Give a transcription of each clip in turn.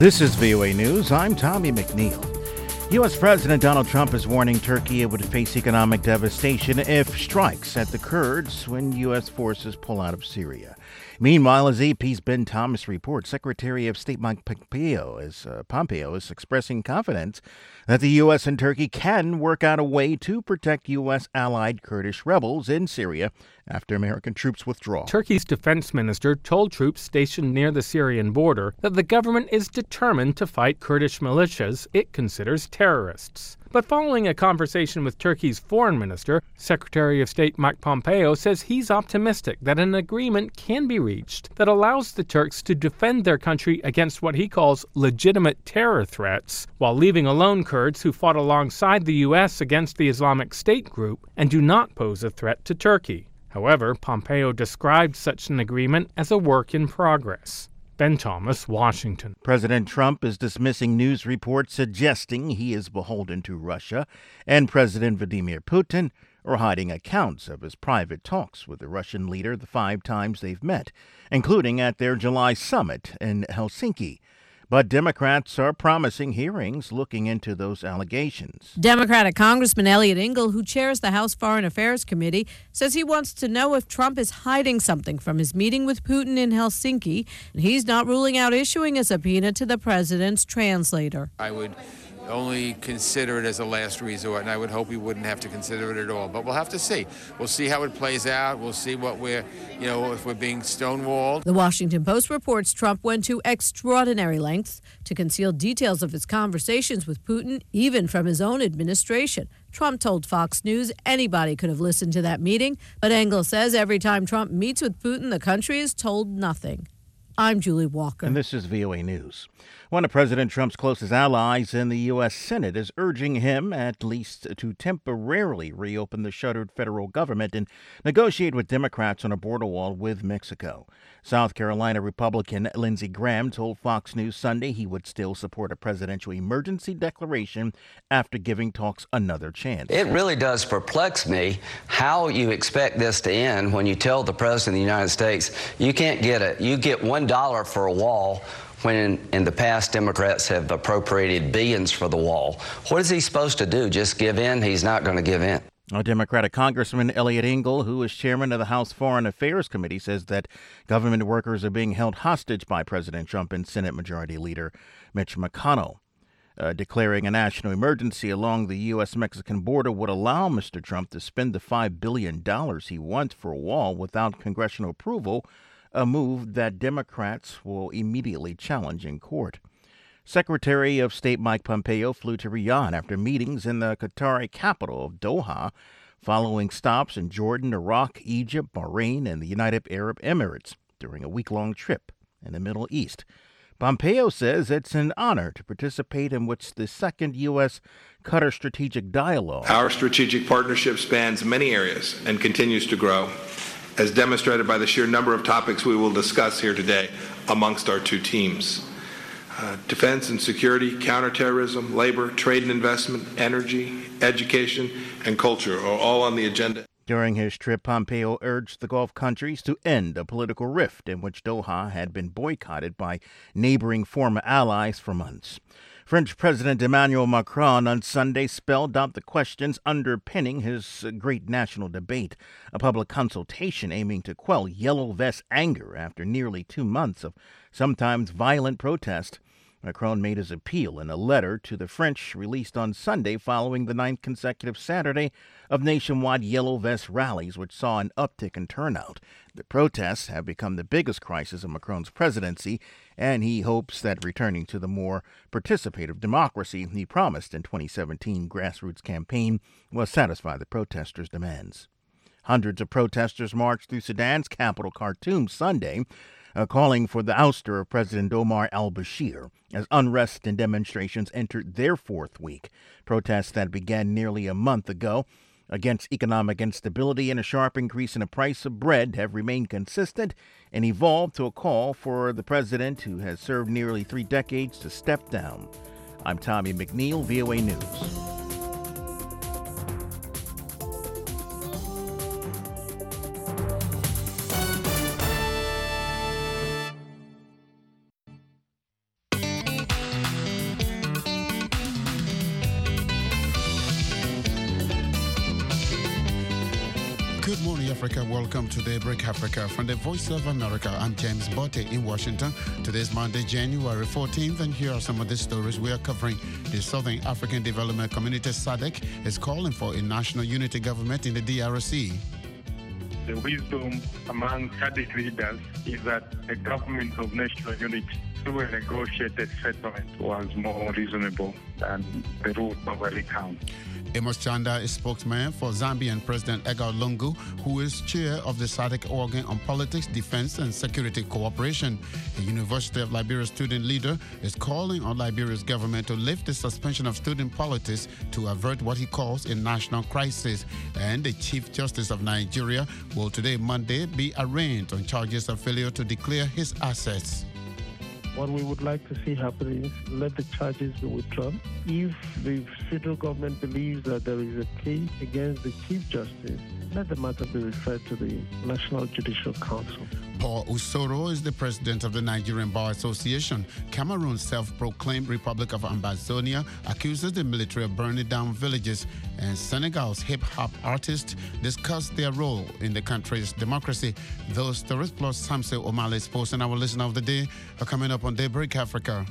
This is VOA News. I'm Tommy McNeil. U.S. President Donald Trump is warning Turkey it would face economic devastation if strikes at the Kurds when U.S. forces pull out of Syria. Meanwhile, as AP's Ben Thomas reports, Secretary of State Mike Pompeo is expressing confidence that the U.S. and Turkey can work out a way to protect U.S. allied Kurdish rebels in Syria after American troops withdraw. Turkey's defense minister told troops stationed near the Syrian border that the government is determined to fight Kurdish militias it considers terrorists. But following a conversation with Turkey's foreign minister, Secretary of State Mike Pompeo says he's optimistic that an agreement can be reached that allows the Turks to defend their country against what he calls legitimate terror threats, while leaving alone Kurds who fought alongside the U.S. against the Islamic State group and do not pose a threat to Turkey. However, Pompeo described such an agreement as a work in progress. Ben Thomas, Washington. President Trump is dismissing news reports suggesting he is beholden to Russia, and President Vladimir Putin are hiding accounts of his private talks with the Russian leader the 5 times they've met, including at their July summit in Helsinki. But Democrats are promising hearings looking into those allegations. Democratic Congressman Eliot Engel, who chairs the House Foreign Affairs Committee, says he wants to know if Trump is hiding something from his meeting with Putin in Helsinki, and he's not ruling out issuing a subpoena to the president's translator. I would only consider it as a last resort, and I would hope we wouldn't have to consider it at all. But we'll have to see. We'll see how it plays out. We'll see what if we're being stonewalled. The Washington Post reports Trump went to extraordinary lengths to conceal details of his conversations with Putin, even from his own administration. Trump told Fox News anybody could have listened to that meeting, but Engel says every time Trump meets with Putin, the country is told nothing. I'm Julie Walker. And this is VOA News. One of President Trump's closest allies in the U.S. Senate is urging him, at least, to temporarily reopen the shuttered federal government and negotiate with Democrats on a border wall with Mexico. South Carolina Republican Lindsey Graham told Fox News Sunday he would still support a presidential emergency declaration after giving talks another chance. It really does perplex me how you expect this to end when you tell the President of the United States you can't get it. You get $1 for a wall, when in the past Democrats have appropriated billions for the wall. What is he supposed to do? Just give in? He's not going to give in. Democratic Congressman Eliot Engel, who is chairman of the House Foreign Affairs Committee, says that government workers are being held hostage by President Trump and Senate Majority Leader Mitch McConnell. Declaring a national emergency along the U.S.-Mexican border would allow Mr. Trump to spend the $5 billion he wants for a wall without congressional approval, a move that Democrats will immediately challenge in court. Secretary of State Mike Pompeo flew to Riyadh after meetings in the Qatari capital of Doha, following stops in Jordan, Iraq, Egypt, Bahrain, and the United Arab Emirates during a week-long trip in the Middle East. Pompeo says it's an honor to participate in what's the second U.S.-Qatar strategic dialogue. Our strategic partnership spans many areas and continues to grow, as demonstrated by the sheer number of topics we will discuss here today amongst our two teams. Defense and security, counterterrorism, labor, trade and investment, energy, education, and culture are all on the agenda. During his trip, Pompeo urged the Gulf countries to end a political rift in which Doha had been boycotted by neighboring former allies for months. French President Emmanuel Macron on Sunday spelled out the questions underpinning his great national debate, a public consultation aiming to quell Yellow Vest anger after nearly 2 months of sometimes violent protest. Macron made his appeal in a letter to the French released on Sunday following the 9th consecutive Saturday of nationwide Yellow Vest rallies, which saw an uptick in turnout. The protests have become the biggest crisis of Macron's presidency, and he hopes that returning to the more participative democracy he promised in 2017 grassroots campaign will satisfy the protesters' demands. Hundreds of protesters marched through Sudan's capital, Khartoum, Sunday, calling for the ouster of President Omar al-Bashir as unrest and demonstrations entered their 4th week. Protests that began nearly a month ago against economic instability and a sharp increase in the price of bread have remained consistent and evolved to a call for the president, who has served nearly 3 decades, to step down. I'm Tommy McNeil, VOA News. Africa. Welcome to Daybreak Africa from the Voice of America. I'm James Botte in Washington. Today's Monday, January 14th, and here are some of the stories we are covering. The Southern African Development Community SADC is calling for a national unity government in the DRC. The wisdom among SADC leaders is that a government of national unity through a negotiated settlement was more reasonable than the route of a recount. Amos Chanda is spokesman for Zambian President Edgar Lungu, who is chair of the SADC organ on politics, defense, and security cooperation. The University of Liberia student leader is calling on Liberia's government to lift the suspension of student politics to avert what he calls a national crisis. And the Chief Justice of Nigeria will today, Monday, be arraigned on charges of failure to declare his assets. What we would like to see happen is let the charges be withdrawn. If the federal government believes that there is a case against the Chief Justice, let the matter be referred to the National Judicial Council. Paul Usoro is the president of the Nigerian Bar Association. Cameroon's self-proclaimed Republic of Ambazonia accuses the military of burning down villages, and Senegal's hip-hop artists discuss their role in the country's democracy. Those stories plus Samson Omale's post and our listener of the day are coming up on Daybreak Africa.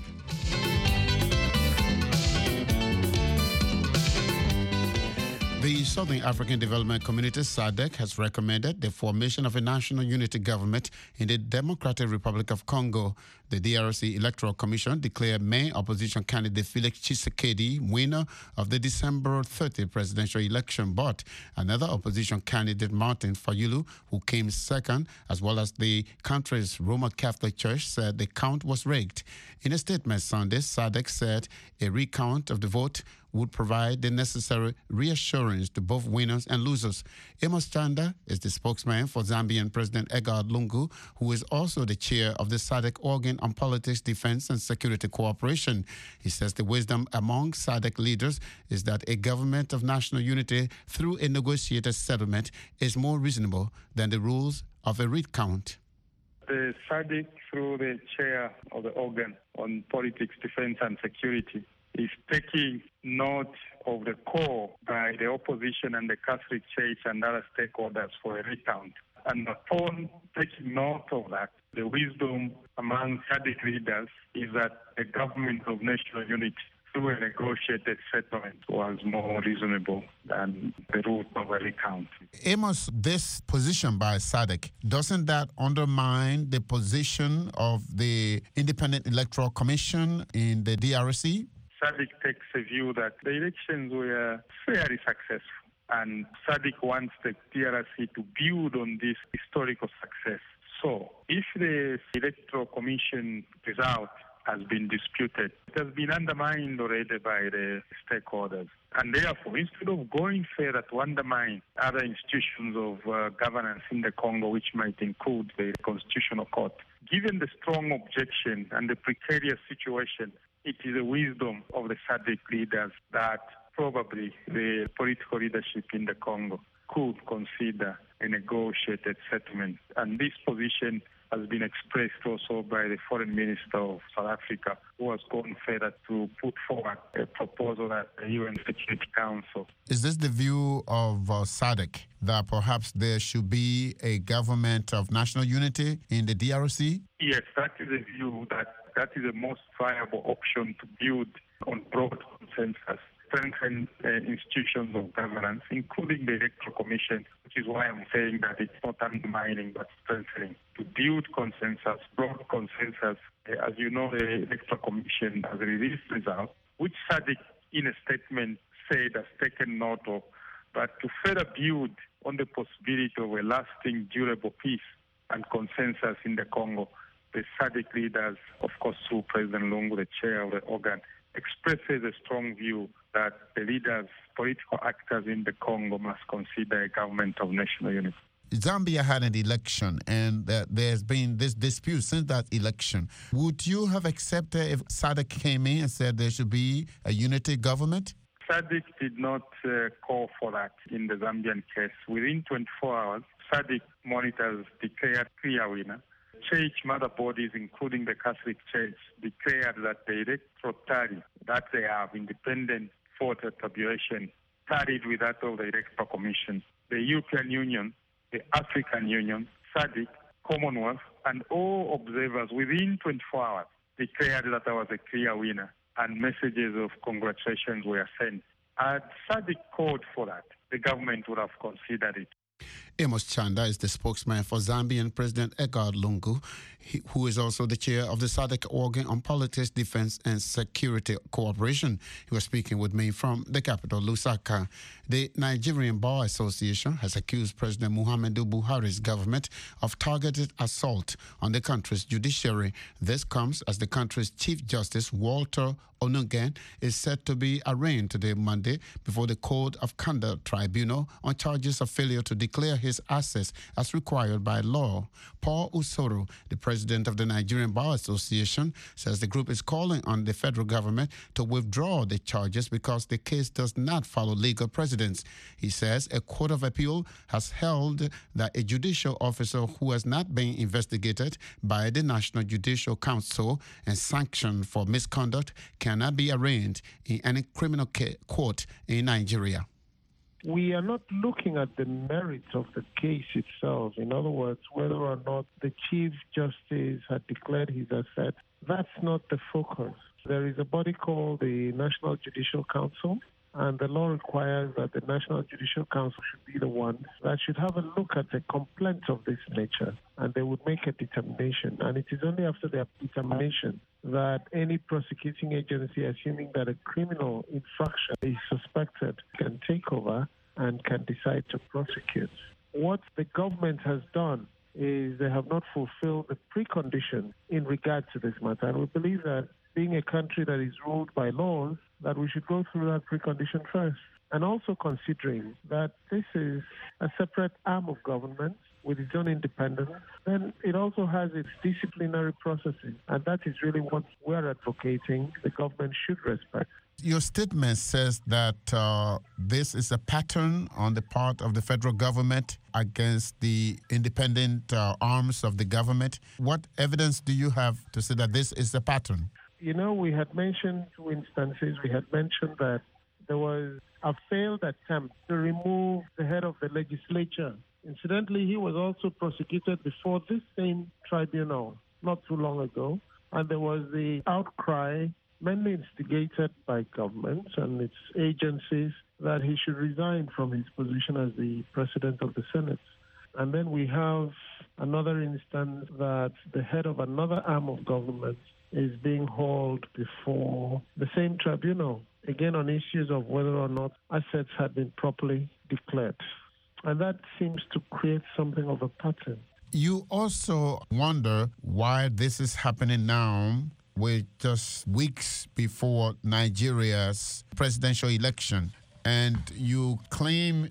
The Southern African Development Community SADC has recommended the formation of a national unity government in the Democratic Republic of Congo. The DRC Electoral Commission declared main opposition candidate Felix Tshisekedi winner of the December 30 presidential election, but another opposition candidate, Martin Fayulu, who came second, as well as the country's Roman Catholic Church, said the count was rigged. In a statement Sunday, SADC said a recount of the vote would provide the necessary reassurance to both winners and losers. Amos Chanda is the spokesman for Zambian President Edgar Lungu, who is also the chair of the SADC organ on politics, defense, and security cooperation. He says the wisdom among SADC leaders is that a government of national unity through a negotiated settlement is more reasonable than the rules of a recount. The SADC, through the chair of the organ on politics, defense, and security, is taking note of the call by the opposition and the Catholic Church and other stakeholders for a recount. And upon taking note of that, the wisdom among SADC leaders is that a government of national unity through a negotiated settlement was more reasonable than the route of a recount. Amos, this position by SADC, doesn't that undermine the position of the Independent Electoral Commission in the DRC? SADC takes a view that the elections were fairly successful, and SADC wants the DRC to build on this historical success. So, if the Electoral Commission result has been disputed, it has been undermined already by the stakeholders. And therefore, instead of going further to undermine other institutions of governance in the Congo, which might include the Constitutional Court, given the strong objection and the precarious situation, it is the wisdom of the SADC leaders that probably the political leadership in the Congo could consider a negotiated settlement. And this position has been expressed also by the Foreign Minister of South Africa, who has gone further to put forward a proposal at the UN Security Council. Is this the view of SADC, that perhaps there should be a government of national unity in the DRC? Yes, that is a view that is the most viable option to build on broad consensus, strengthen institutions of governance, including the Electoral Commission, which is why I'm saying that it's not undermining but strengthening. To build consensus, broad consensus, as you know, the Electoral Commission has released results, which SADC, in a statement, said has taken note of, but to further build on the possibility of a lasting, durable peace and consensus in the Congo, the SADC leaders, of course through President Lungu, the chair of the organ, expresses a strong view that the leaders, political actors in the Congo must consider a government of national unity. Zambia had an election, and there's been this dispute since that election. Would you have accepted if SADC came in and said there should be a unity government? SADC did not call for that in the Zambian case. Within 24 hours, SADC monitors declared clear winner. Church mother bodies, including the Catholic Church, declared that the electoral tally that they have, independent voter tabulation, tallied with that of the Electoral Commission. The European Union the African Union, SADC, Commonwealth, and all observers within 24 hours declared that I was a clear winner, and messages of congratulations were sent. Had SADC called for that, the government would have considered it. Amos Chanda is the spokesman for Zambian President Edgar Lungu, who is also the chair of the SADC organ on politics, defense, and security cooperation. He was speaking with me from the capital, Lusaka. The Nigerian Bar Association has accused President Muhammadu Buhari's government of targeted assault on the country's judiciary. This comes as the country's Chief Justice, Walter Onnoghen, is set to be arraigned today, Monday, before the Code of Conduct Tribunal on charges of failure to declare his assets as required by law. Paul Usoro, the president of the Nigerian Bar Association, says the group is calling on the federal government to withdraw the charges because the case does not follow legal precedents. He says a court of appeal has held that a judicial officer who has not been investigated by the National Judicial Council and sanctioned for misconduct cannot be arraigned in any criminal court in Nigeria. We are not looking at the merits of the case itself. In other words, whether or not the Chief Justice had declared his assets. That's not the focus. There is a body called the National Judicial Council, and the law requires that the National Judicial Council should be the one that should have a look at a complaint of this nature, and they would make a determination. And it is only after their determination that any prosecuting agency, assuming that a criminal infraction is suspected, can take over and can decide to prosecute. What the government has done is they have not fulfilled the precondition in regard to this matter. And we believe that being a country that is ruled by laws, that we should go through that precondition first. And also considering that this is a separate arm of government with its own independence, then it also has its disciplinary processes. And that is really what we're advocating the government should respect. Your statement says that this is a pattern on the part of the federal government against the independent arms of the government. What evidence do you have to say that this is a pattern? You know, we had mentioned two instances. We had mentioned that there was a failed attempt to remove the head of the legislature. Incidentally, he was also prosecuted before this same tribunal not too long ago. And there was the outcry, mainly instigated by government and its agencies, that he should resign from his position as the president of the Senate. And then we have another instance that the head of another arm of government is being hauled before the same tribunal, again on issues of whether or not assets had been properly declared. And that seems to create something of a pattern. You also wonder why this is happening now, with just weeks before Nigeria's presidential election. And you claim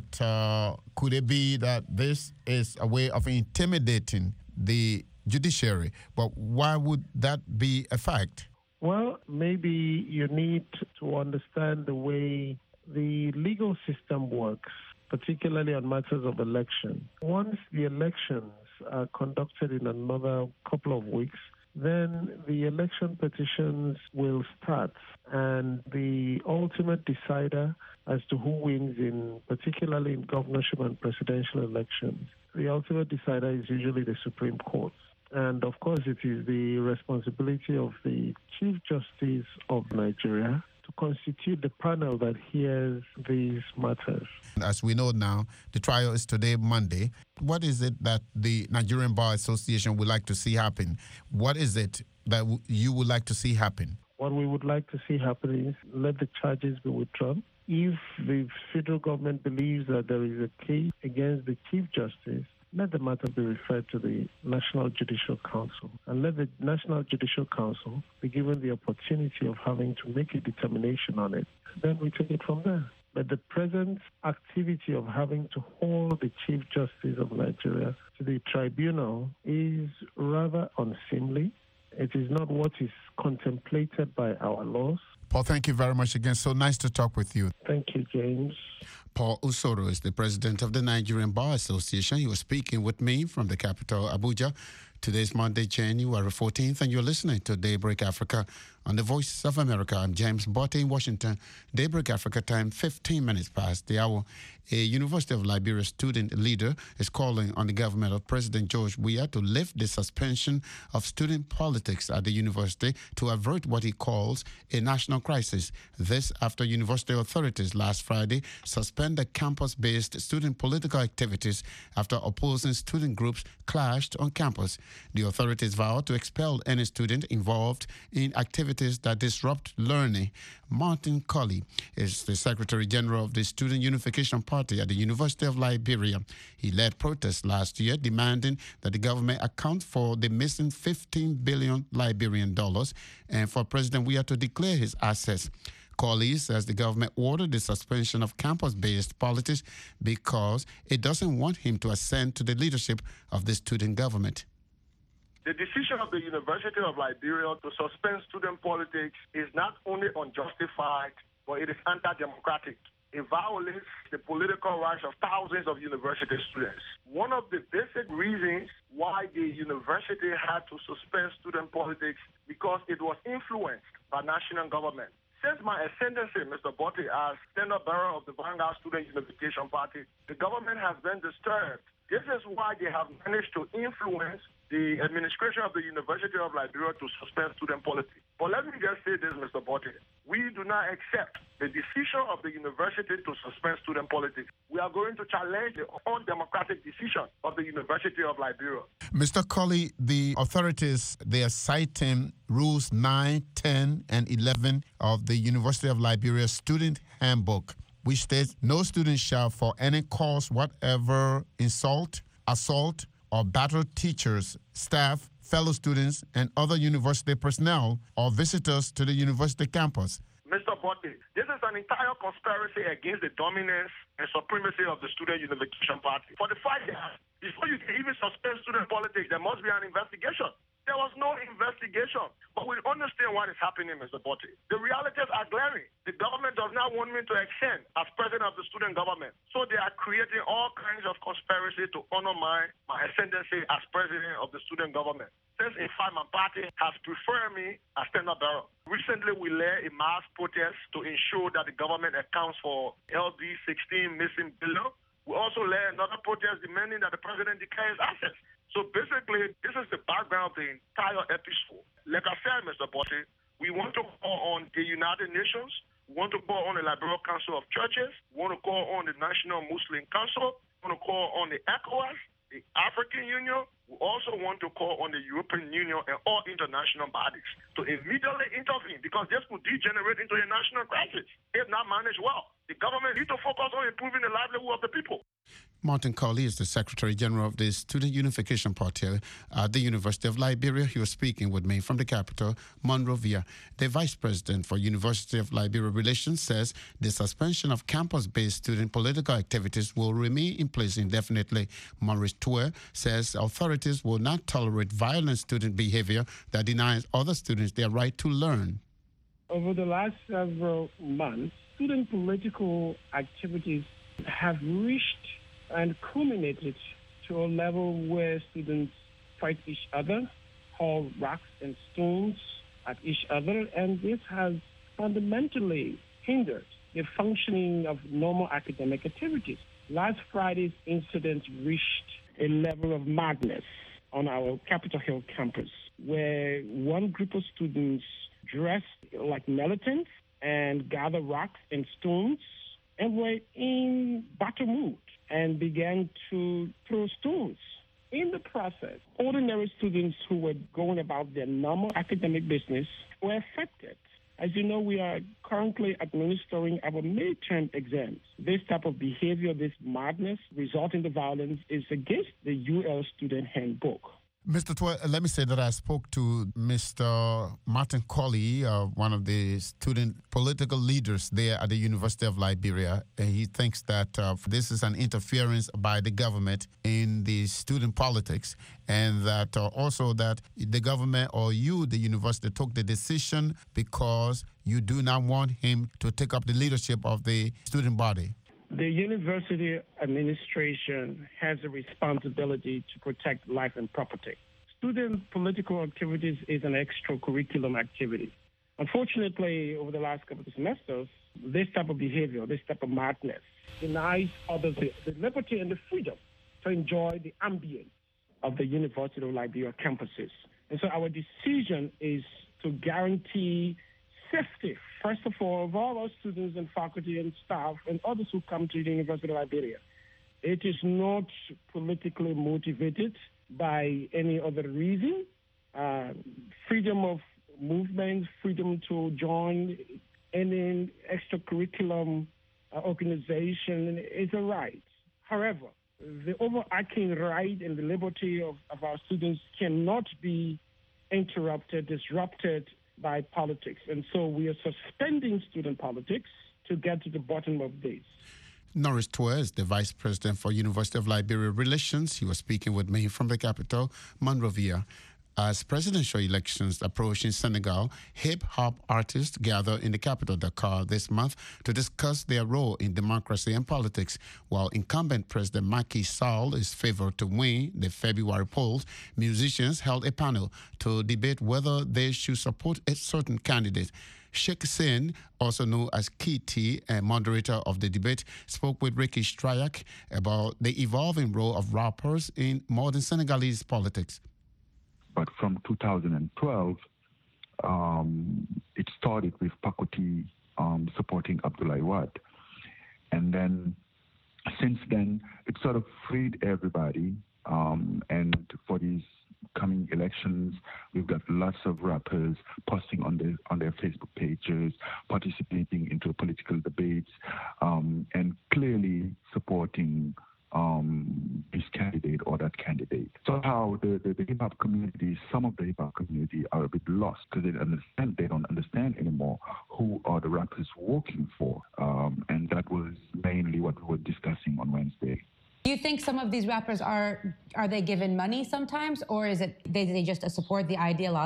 that could it be that this is a way of intimidating the judiciary? But why would that be a fact? Well, maybe you need to understand the way the legal system works, particularly on matters of election. Once the elections are conducted in another couple of weeks, then the election petitions will start, and the ultimate decider as to who wins, particularly in governorship and presidential elections, the ultimate decider is usually the Supreme Court. And of course, it is the responsibility of the Chief Justice of Nigeria to constitute the panel that hears these matters. As we know now, the trial is today, Monday. What is it that the Nigerian Bar Association would like to see happen? What is it that you would like to see happen? What we would like to see happen is let the charges be withdrawn. If the federal government believes that there is a case against the Chief Justice, let the matter be referred to the National Judicial Council, and let the National Judicial Council be given the opportunity of having to make a determination on it. Then we take it from there. But the present activity of having to hold the Chief Justice of Nigeria to the tribunal is rather unseemly. It is not what is contemplated by our laws. Paul, thank you very much again. So nice to talk with you. Thank you, James. Paul Usoro is the president of the Nigerian Bar Association. He was speaking with me from the capital, Abuja. Today's Monday, January 14th, and you're listening to Daybreak Africa On the Voice of America, I'm James Botte in Washington. Daybreak Africa time, 15 minutes past the hour. A University of Liberia student leader is calling on the government of President George Weah to lift the suspension of student politics at the university to avert what he calls a national crisis. This after university authorities last Friday suspended campus-based student political activities after opposing student groups clashed on campus. The authorities vowed to expel any student involved in activities that disrupt learning. Martin Colley is the Secretary General of the Student Unification Party at the University of Liberia. He led protests last year demanding that the government account for the missing $15 billion Liberian dollars and for President Weah to declare his assets. Colley says the government ordered the suspension of campus-based politics because it doesn't want him to ascend to the leadership of the student government. The decision of the University of Liberia to suspend student politics is not only unjustified, but it is anti-democratic. It violates the political rights of thousands of university students. One of the basic reasons why the university had to suspend student politics because it was influenced by national government. Since my ascendancy, Mr. Botte, as standard bearer of the Vanguard Student Unification Party, the government has been disturbed. This is why they have managed to influence the administration of the University of Liberia to suspend student politics. But let me just say this, Mr. Botte. We do not accept the decision of the university to suspend student politics. We are going to challenge the undemocratic decision of the University of Liberia. Mr. Colley, the authorities, they are citing Rules 9, 10, and 11 of the University of Liberia Student Handbook, which states no student shall for any cause whatever insult, assault, or batter teachers, staff, fellow students, and other university personnel or visitors to the university campus. Mr. Botte, this is an entire conspiracy against the dominance and supremacy of the Student Unification Party. For the fact that before you can even suspend student politics, there must be an investigation. There was no investigation. But we understand what is happening, Mr. Botte. The realities are glaring. The government does not want me to ascend as president of the student government. So they are creating all kinds of conspiracy to honor my ascendancy as president of the student government. Since, in fact, my party has preferred me as standard bearer. Recently, we led a mass protest to ensure that the government accounts for LD 16 missing billion. We also led another protest demanding that the president declares assets. So basically, this is the background of the entire episode. Like I said, Mr. Botte, we want to call on the United Nations. We want to call on the Liberal Council of Churches. We want to call on the National Muslim Council. We want to call on the ECOWAS, the African Union. We also want to call on the European Union and all international bodies to immediately intervene because this could degenerate into a national crisis if not managed well. The government needs to focus on improving the livelihood of the people. Martin Colley is the Secretary General of the Student Unification Party at the University of Liberia. He was speaking with me from the capital, Monrovia. The Vice President for University of Liberia Relations says the suspension of campus-based student political activities will remain in place indefinitely. Maurice Tuer says authorities will not tolerate violent student behavior that denies other students their right to learn. Over the last several months, student political activities have reached and culminated to a level where students fight each other, hurl rocks and stones at each other, and this has fundamentally hindered the functioning of normal academic activities. Last Friday's incident reached a level of madness on our Capitol Hill campus, where one group of students dressed like militants and gathered rocks and stones and were in battle mood and began to throw stones. In the process, ordinary students who were going about their normal academic business were affected. As you know, we are currently administering our midterm exams. This type of behavior, this madness resulting in violence is against the UL Student Handbook. Mr. Tuer, let me say that I spoke to Mr. Martin Colley, one of the student political leaders there at the University of Liberia. He thinks that this is an interference by the government in the student politics, and that also that the government or you, the university, took the decision because you do not want him to take up the leadership of the student body. The university administration has a responsibility to protect life and property. Student political activities is an extracurriculum activity. Unfortunately, over the last couple of semesters, this type of behavior, this type of madness, denies others the liberty and the freedom to enjoy the ambience of the University of Liberia campuses. And so our decision is to guarantee safety, first of all, of all our students and faculty and staff and others who come to the University of Liberia. It is not politically motivated by any other reason. Freedom of movement, freedom to join any extracurriculum organization is a right. However, the overarching right and the liberty of our students cannot be interrupted, disrupted by politics. And so we are suspending student politics to get to the bottom of this. Norris Twerr, the Vice President for University of Liberia Relations, he was speaking with me from the capital, Monrovia. As presidential elections approach in Senegal, hip-hop artists gather in the capital, Dakar, this month to discuss their role in democracy and politics. While incumbent President Macky Sall is favored to win the February polls, musicians held a panel to debate whether they should support a certain candidate. Sheikh Sen, also known as Kitty, a moderator of the debate, spoke with Ricky Strayak about the evolving role of rappers in modern Senegalese politics. But from 2012, it started with Pakoti supporting Abdoulaye Wade. And then since then, it sort of freed everybody. And for these coming elections, we've got lots of rappers posting on their Facebook pages, participating into political debates, and clearly supporting this candidate or that candidate. Somehow the hip-hop community, some of the hip-hop community are a bit lost because they don't understand anymore who are the rappers working for. And that was mainly what we were discussing on Wednesday. Do you think some of these rappers are they given money sometimes, or is it they just support the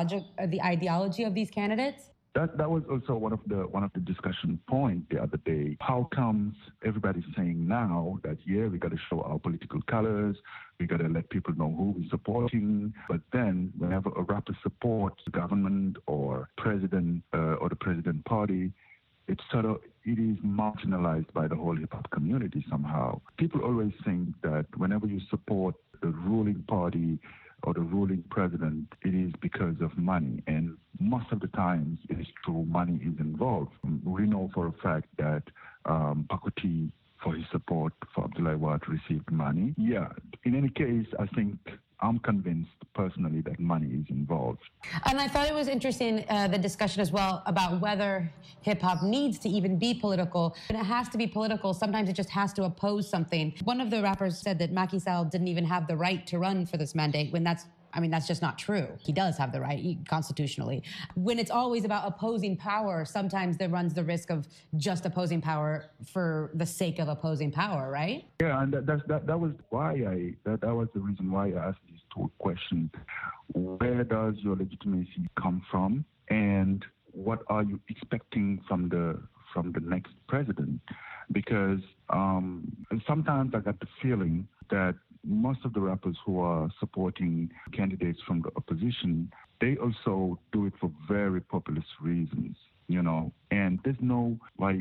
ideology of these candidates? That was also one of the discussion points the other day. How comes everybody's saying now that, yeah, we got to show our political colors, we got to let people know who we're supporting, but then whenever a rapper supports the government or president or the president party, it is marginalized by the whole hip-hop community somehow. People always think that whenever you support the ruling party or the ruling president, it is because of money. And most of the times, it is true, money is involved. We know for a fact that Pakoti, for his support for Abdoulaye Wade, received money. Yeah, in any case, I think I'm convinced personally that money is involved. And I thought it was interesting, the discussion as well about whether hip-hop needs to even be political. And it has to be political. Sometimes it just has to oppose something. One of the rappers said that Macky Sall didn't even have the right to run for this mandate, when that's just not true. He does have the right constitutionally. When it's always about opposing power, sometimes there runs the risk of just opposing power for the sake of opposing power, right? Yeah, and that was why that was the reason why I asked these two questions. Where does your legitimacy come from, and what are you expecting from the next president? Because sometimes I got the feeling that most of the rappers who are supporting candidates from the opposition, they also do it for very populist reasons, and there's no,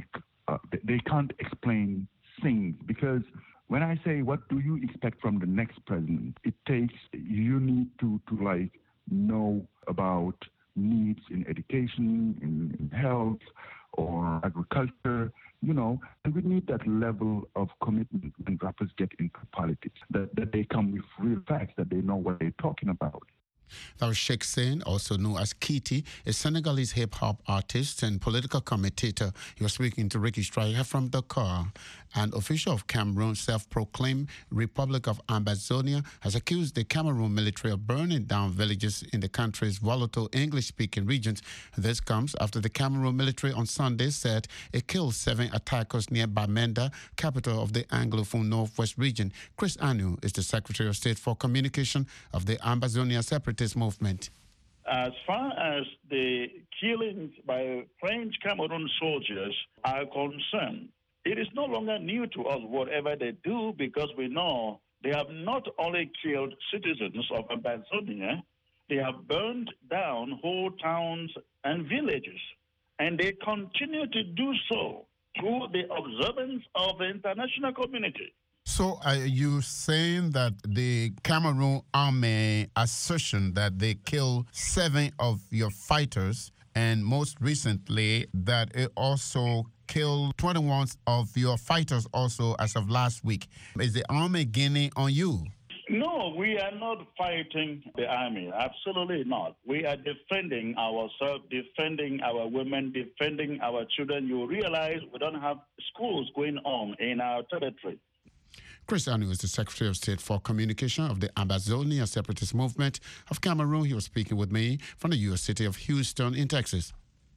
they can't explain things, because when I say, what do you expect from the next president, you need to know about needs in education, in health, or agriculture, and we need that level of commitment when rappers get into politics, that they come with real facts, that they know what they're talking about. That was Sheikh Sen, also known as Kitty, a Senegalese hip-hop artist and political commentator. He was speaking to Ricky Strayer from Dakar. An official of Cameroon's self-proclaimed Republic of Ambazonia has accused the Cameroon military of burning down villages in the country's volatile English-speaking regions. This comes after the Cameroon military on Sunday said it killed 7 attackers near Bamenda, capital of the Anglophone Northwest region. Chris Anu is the Secretary of State for Communication of the Ambazonia Separatist Movement. As far as the killings by French Cameroon soldiers are concerned, it is no longer new to us whatever they do, because we know they have not only killed citizens of Ambazonia, they have burned down whole towns and villages. and they continue to do so through the observance of the international community. So are you saying that the Cameroon army assertion that they killed 7 of your fighters, and most recently that it also killed 21 of your fighters also as of last week, is the army gaining on you? No, we are not fighting the army. Absolutely not. We are defending ourselves, defending our women, defending our children. You realize we don't have schools going on in our territory. Chris Anu is the Secretary of State for Communication of the Ambazonia Separatist Movement of Cameroon. He was speaking with me from the U.S. city of Houston in Texas.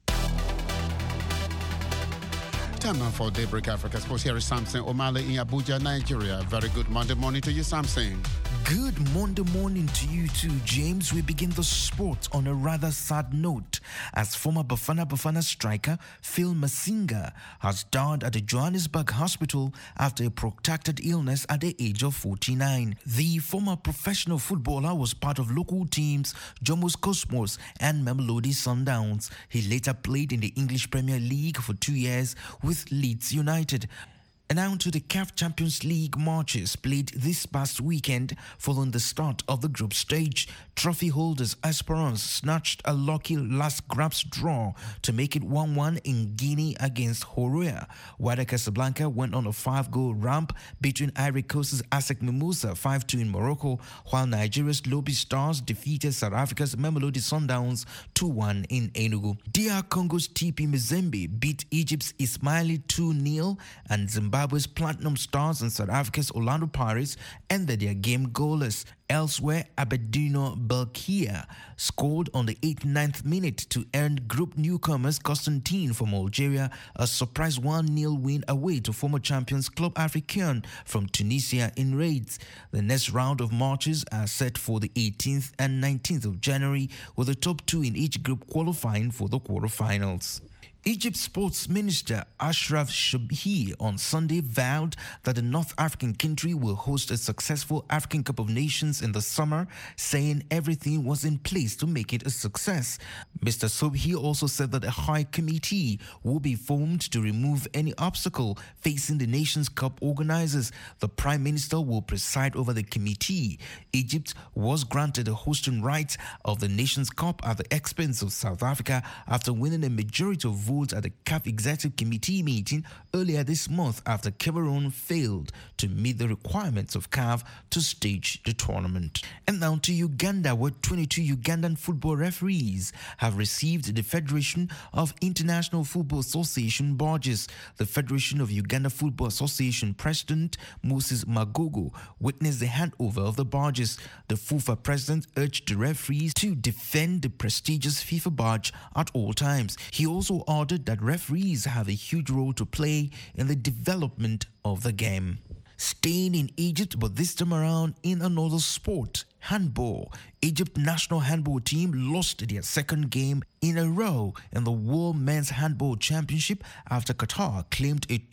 Time now for Daybreak Africa Sports. Here is Samson Omale in Abuja, Nigeria. Very good Monday morning to you, Samson. Good Monday morning to you too, James. We begin the sport on a rather sad note, as former Bafana striker Phil Masinga has died at the Johannesburg hospital after a protracted illness at the age of 49. The former professional footballer was part of local teams Jomos Cosmos and Mamelodi Sundowns. He later played in the English Premier League for 2 years with Leeds United. And now to the CAF Champions League matches played this past weekend following the start of the group stage. Trophy holders Esperance snatched a lucky last grabs draw to make it 1-1 in Guinea against Horoya. Wydad Casablanca went on a 5-goal ramp between Ivory Coast's ASEC Mimosa 5-2 in Morocco, while Nigeria's Lobi Stars defeated South Africa's Mamelodi Sundowns 2-1 in Enugu. DR Congo's TP Mazembe beat Egypt's Ismaili 2-0, and Zimbabwe's Platinum Stars and South Africa's Orlando Pirates ended their game goalless. Elsewhere, Abedino Belkia scored on the 89th minute to earn group newcomers Constantine from Algeria a surprise 1-0 win away to former champions Club Africain from Tunisia in raids. The next round of matches are set for the 18th and 19th of January, with the top 2 in each group qualifying for the quarterfinals. Egypt Sports Minister Ashraf Shobhi on Sunday vowed that the North African country will host a successful African Cup of Nations in the summer, saying everything was in place to make it a success. Mr. Shobhi also said that a high committee will be formed to remove any obstacle facing the Nations Cup organizers. The Prime Minister will preside over the committee. Egypt was granted the hosting rights of the Nations Cup at the expense of South Africa after winning a majority of votes at the CAF Executive Committee meeting earlier this month after Cameroon failed to meet the requirements of CAF to stage the tournament. And now to Uganda, where 22 Ugandan football referees have received the Federation of International Football Association badges. The Federation of Uganda Football Association President Moses Magogo witnessed the handover of the badges. The FUFA president urged the referees to defend the prestigious FIFA badge at all times. He also ordered that referees have a huge role to play in the development of the game. Staying in Egypt, but this time around in another sport, handball. Egypt national handball team lost their second game in a row in the World Men's Handball Championship after Qatar claimed a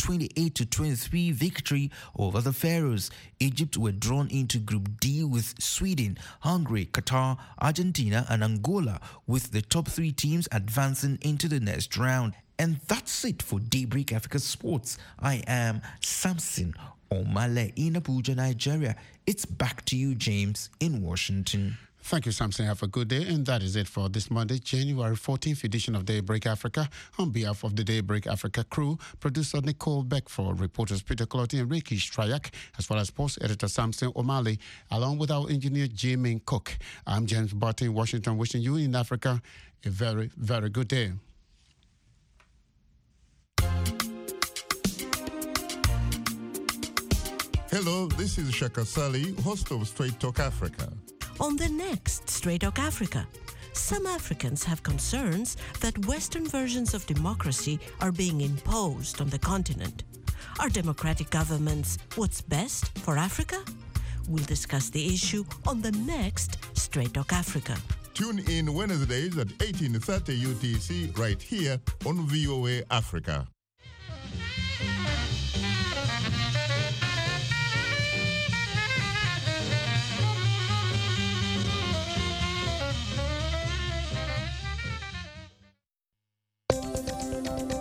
28-23 victory over the Pharaohs. Egypt were drawn into Group D with Sweden, Hungary, Qatar, Argentina and Angola, with the top 3 teams advancing into the next round. And that's it for Daybreak Africa Sports. I am Samson Omale in Abuja, Nigeria. It's back to you, James, in Washington. Thank you, Samson. Have a good day. And that is it for this Monday, January 14th edition of Daybreak Africa. On behalf of the Daybreak Africa crew, producer Nicole Beckford, reporters Peter Clotty and Ricky Strayak, as well as post editor Samson Omale, along with our engineer Jamin Cook. I'm James Barton in Washington, wishing you in Africa a very, very good day. Hello, this is Shaka Sali, host of Straight Talk Africa. On the next Straight Talk Africa, some Africans have concerns that Western versions of democracy are being imposed on the continent. Are democratic governments what's best for Africa? We'll discuss the issue on the next Straight Talk Africa. Tune in Wednesdays at 18:30 UTC right here on VOA Africa.